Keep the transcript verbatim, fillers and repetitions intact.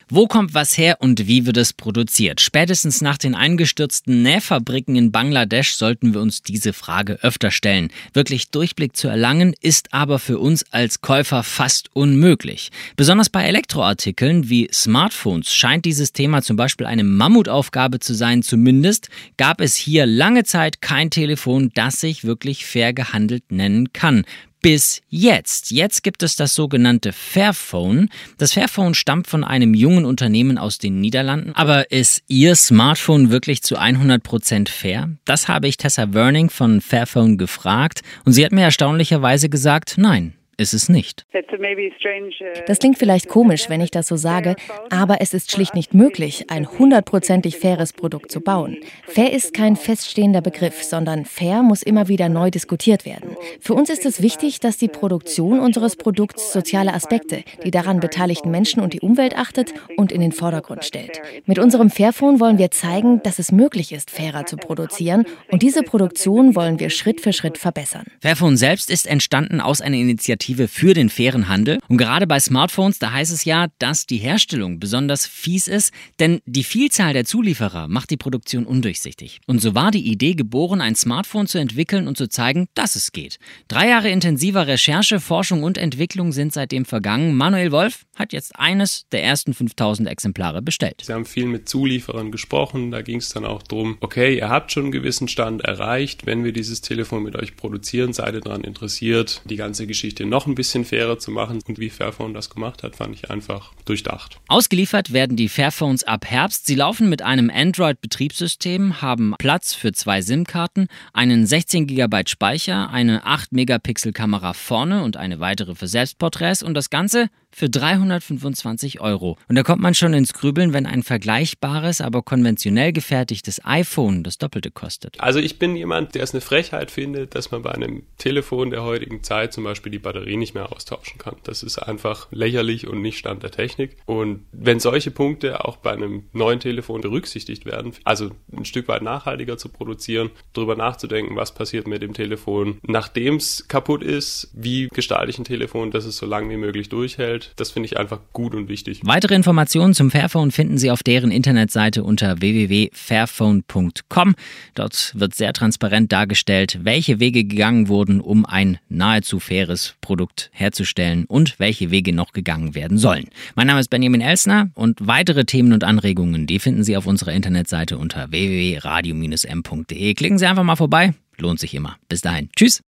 Wo kommt was her und wie wird es produziert? Spätestens nach den eingestürzten Nähfabriken in Bangladesch sollten wir uns diese Frage öfter stellen. Wirklich Durchblick zu erlangen, ist aber für uns als Käufer fast unmöglich. Besonders bei Elektroartikeln wie Smartphones scheint dieses Thema zum Beispiel eine Mammutaufgabe zu sein. Zumindest gab es hier lange Zeit kein Telefon, das sich wirklich fair gehandelt nennen kann. Bis jetzt. Jetzt gibt es das sogenannte Fairphone. Das Fairphone stammt von einem jungen Unternehmen aus den Niederlanden. Aber ist Ihr Smartphone wirklich zu hundert Prozent fair? Das habe ich Tessa Werning von Fairphone gefragt. Und sie hat mir erstaunlicherweise gesagt, nein, ist es nicht. Das klingt vielleicht komisch, wenn ich das so sage, aber es ist schlicht nicht möglich, ein hundertprozentig faires Produkt zu bauen. Fair ist kein feststehender Begriff, sondern fair muss immer wieder neu diskutiert werden. Für uns ist es wichtig, dass die Produktion unseres Produkts soziale Aspekte, die daran beteiligten Menschen und die Umwelt achtet und in den Vordergrund stellt. Mit unserem Fairphone wollen wir zeigen, dass es möglich ist, fairer zu produzieren, und diese Produktion wollen wir Schritt für Schritt verbessern. Fairphone selbst ist entstanden aus einer Initiative für den fairen Handel. Und gerade bei Smartphones, da heißt es ja, dass die Herstellung besonders fies ist, denn die Vielzahl der Zulieferer macht die Produktion undurchsichtig. Und so war die Idee geboren, ein Smartphone zu entwickeln und zu zeigen, dass es geht. Drei Jahre intensiver Recherche, Forschung und Entwicklung sind seitdem vergangen. Manuel Wolf hat jetzt eines der ersten fünftausend Exemplare bestellt. Sie haben viel mit Zulieferern gesprochen, da ging es dann auch darum, okay, ihr habt schon einen gewissen Stand erreicht, wenn wir dieses Telefon mit euch produzieren, seid ihr daran interessiert, die ganze Geschichte noch ein bisschen fairer zu machen. Und wie Fairphone das gemacht hat, fand ich einfach durchdacht. Ausgeliefert werden die Fairphones ab Herbst. Sie laufen mit einem Android-Betriebssystem, haben Platz für zwei SIM-Karten, einen sechzehn Gigabyte Speicher, eine acht Megapixel Kamera vorne und eine weitere für Selbstporträts und das Ganze für dreihundertfünfundzwanzig Euro. Und da kommt man schon ins Grübeln, wenn ein vergleichbares, aber konventionell gefertigtes iPhone das Doppelte kostet. Also ich bin jemand, der es eine Frechheit findet, dass man bei einem Telefon der heutigen Zeit zum Beispiel die Batterie nicht mehr austauschen kann. Das ist einfach lächerlich und nicht Stand der Technik. Und wenn solche Punkte auch bei einem neuen Telefon berücksichtigt werden, also ein Stück weit nachhaltiger zu produzieren, darüber nachzudenken, was passiert mit dem Telefon, nachdem es kaputt ist, wie gestalte ich ein Telefon, dass es so lange wie möglich durchhält, das finde ich einfach gut und wichtig. Weitere Informationen zum Fairphone finden Sie auf deren Internetseite unter w w w punkt fairphone punkt com. Dort wird sehr transparent dargestellt, welche Wege gegangen wurden, um ein nahezu faires Produkt herzustellen und welche Wege noch gegangen werden sollen. Mein Name ist Benjamin Elsner und weitere Themen und Anregungen, die finden Sie auf unserer Internetseite unter w w w punkt radio Bindestrich m punkt d e. Klicken Sie einfach mal vorbei, lohnt sich immer. Bis dahin, tschüss!